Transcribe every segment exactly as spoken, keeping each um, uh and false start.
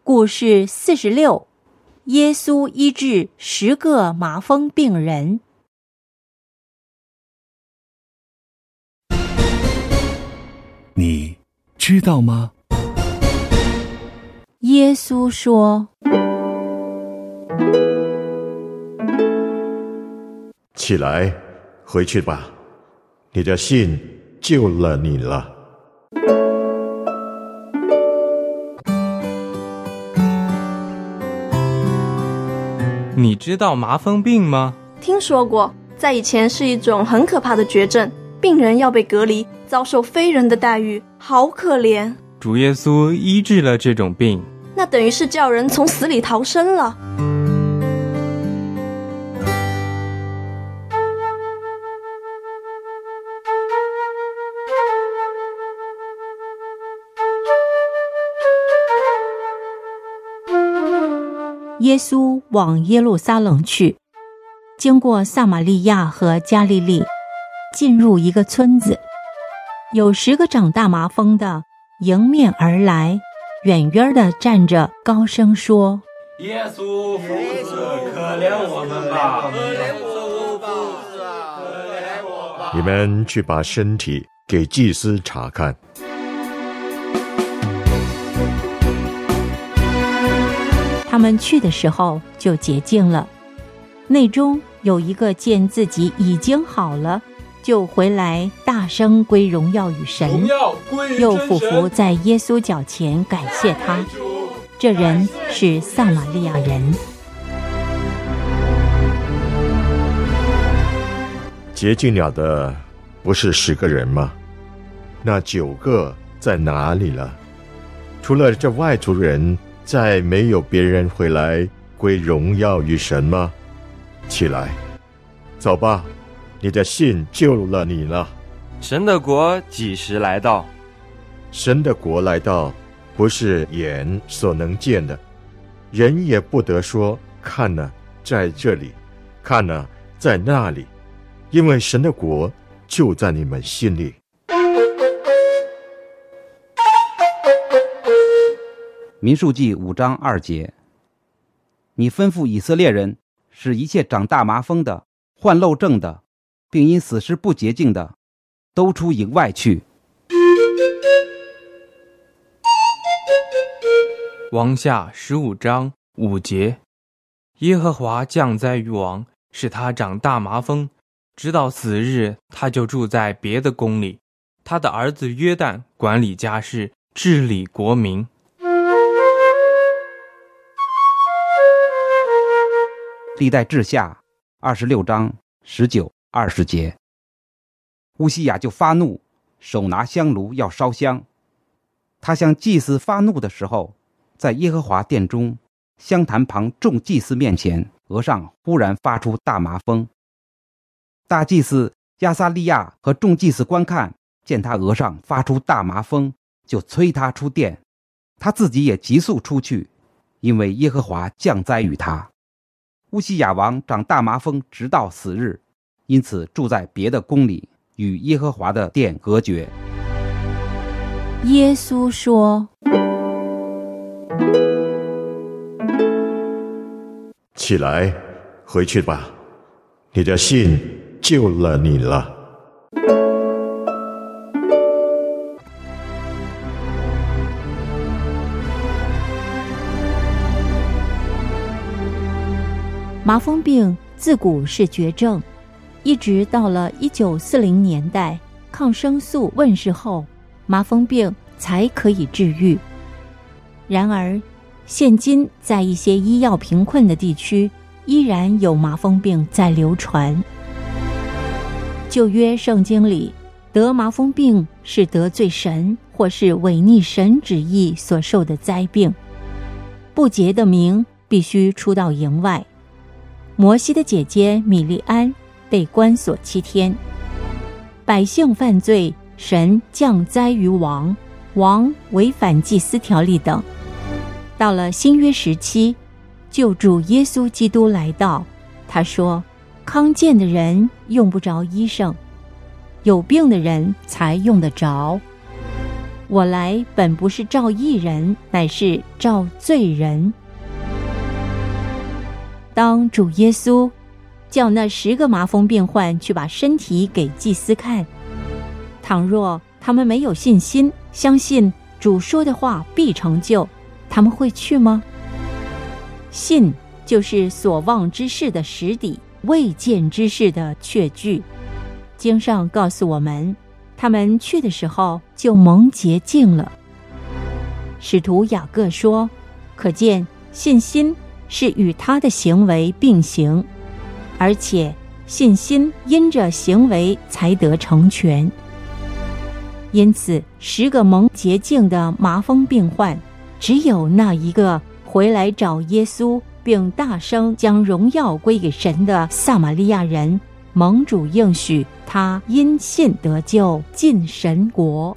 故事四十六，耶稣医治十个麻风病人。 你知道吗？ 耶稣说： 起来，回去吧，你的信救了你了。 你知道麻风病吗？ 听说过，在以前是一种很可怕的绝症，病人要被隔离，遭受非人的待遇，好可怜。 主耶稣医治了这种病， 那等于是叫人从死里逃生了。 耶稣往耶路撒冷去，经过撒玛利亚和加利利，进入一个村子，有十个长大麻风的迎面而来，远远地站着，高声说： 耶稣夫子，可怜我们吧！ 你们去把身体给祭司查看。 他们去的时候就洁净了，内中有一个见自己已经好了，就回来大声归荣耀与神， 荣耀归于真神， 又俯伏在耶稣脚前感谢他。这人是撒玛利亚人。 洁净了的不是十个人吗？那九个在哪里了？除了这外族人，再没有别人回来归荣耀于神吗？起来，走吧，你的信救了你了。 神的国几时来到？ 神的国来到，不是眼所能见的，人也不得说看呢，在这里，看呢，在那里，因为神的国就在你们心里。 民数记五章二节，你吩咐以色列人，使一切长大麻风的、患漏症的，并因死尸不洁净的，都出营外去。 王下十五章五节，耶和华降灾于王，使他长大麻风，直到死日，他就住在别的宫里。他的儿子约旦管理家事，治理国民。 历代志下二十六章十九二十节，乌西雅就发怒，手拿香炉要烧香。他向祭司发怒的时候，在耶和华殿中香坛旁众祭司面前，额上忽然发出大麻风。大祭司亚撒利亚和众祭司观看，见他额上发出大麻风，就催他出殿，他自己也急速出去，因为耶和华降灾于他。乌西雅王长大麻风直到死日，因此住在别的宫里，与耶和华的殿隔绝。 耶稣说： 起来，回去吧，你的信救了你了。 麻风病自古是绝症，一直到了一九四零年代，抗生素问世后，麻风病才可以治愈。然而，现今在一些医药贫困的地区，依然有麻风病在流传。旧约圣经里，得麻风病是得罪神或是违逆神旨意所受的灾病，不洁的民必须出到营外。摩西的姐姐米利安被关锁七天，百姓犯罪，神降灾于王，王违反祭司条例等。到了新约时期，救主耶稣基督来到，他说：康健的人用不着医生，有病的人才用得着。 我来本不是召义人，乃是召罪人。”当主耶稣叫那十个麻风病患去把身体给祭司看，倘若他们没有信心，相信主说的话必成就，他们会去吗？信就是所望之事的实底，未见之事的确据。经上告诉我们，他们去的时候就蒙洁净了。使徒雅各说，可见信心是与他的行为并行，而且信心因着行为才得成全。因此，十个蒙洁净的麻风病患，只有那一个回来找耶稣，并大声将荣耀归给神的撒玛利亚人，蒙主应许他因信得救，进神国。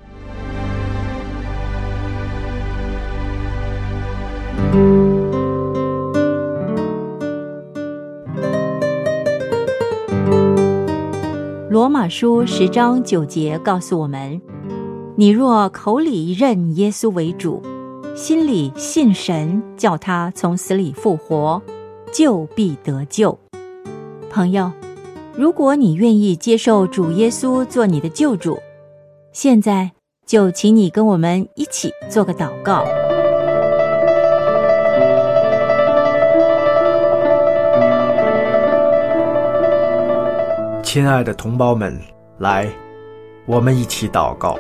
罗马书十章九节告诉我们，你若口里认耶稣为主，心里信神叫他从死里复活，就必得救。朋友，如果你愿意接受主耶稣做你的救主，现在就请你跟我们一起做个祷告。 亲爱的同胞们，来，我们一起祷告。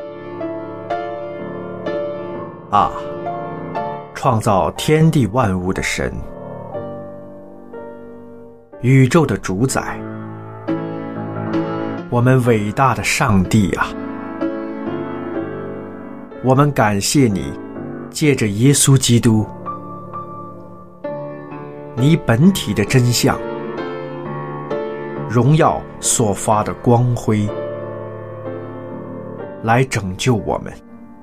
啊，创造天地万物的神，宇宙的主宰，我们伟大的上帝啊，我们感谢你，借着耶稣基督，你本体的真相，荣耀所发的光辉，来拯救我们，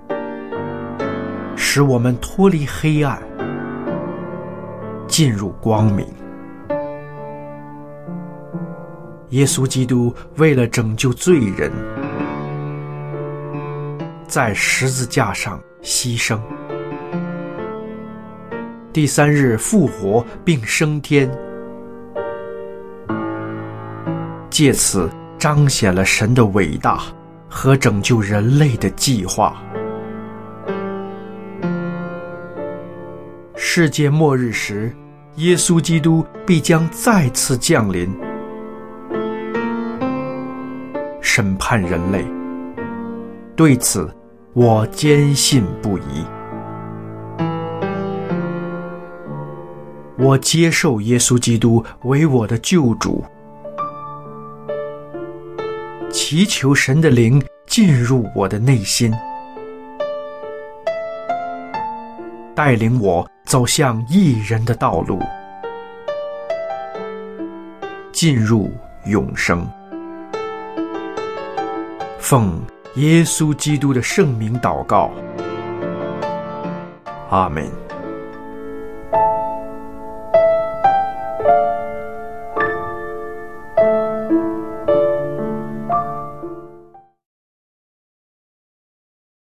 使我们脱离黑暗，进入光明。耶稣基督为了拯救罪人，在十字架上牺牲，第三日复活并升天，借此彰显了神的伟大和拯救人类的计划。世界末日时，耶稣基督必将再次降临，审判人类。对此，我坚信不疑。我接受耶稣基督为我的救主，祈求神的灵进入我的内心，带领我走向义人的道路，进入永生。奉耶稣基督的圣名祷告，阿们。